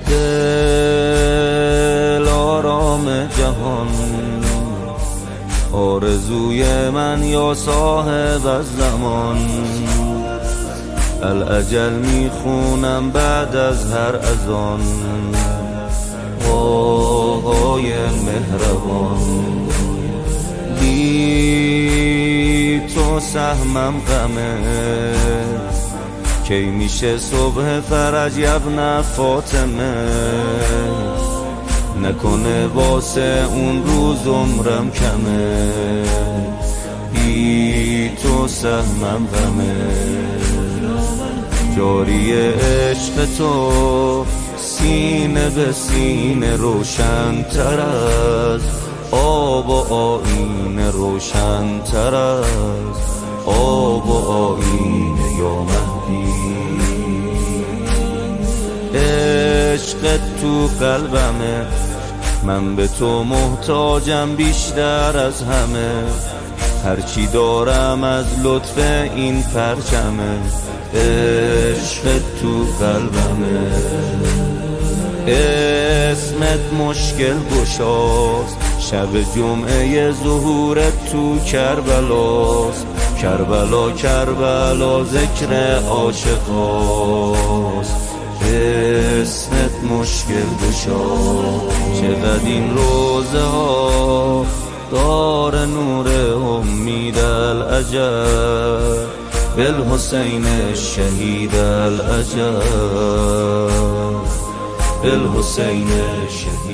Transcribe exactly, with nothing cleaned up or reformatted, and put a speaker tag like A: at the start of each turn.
A: دل آرام جهان، آرزوی من یا صاحب از زمان. الاجل میخونم بعد از هر اذان، آهای مهربان. بی تو سهمم غمه، کی میشه صبح فرج یبن فاطمه؟ نکنه واسه اون روز عمرم کمه، بی تو سهمم غمه. جاری عشق تو سینه به سینه، روشن تر از آب و آینه، روشن تر از آب و آینه یا مهدی. عشق تو قلبمه، من به تو محتاجم بیشتر از همه. هرچی دارم از لطف این پرچمه، عشق تو قلبمه. اسمت مشکل گشاست، شب جمعه ظهورت تو کربلاست. کربلا کربلا ذکر عاشقاست، اسمت مشکل گشاست. چقدر این روزه ها دار نور امید العجب، بالحسین الشهید العجب، بالحسین الشهید.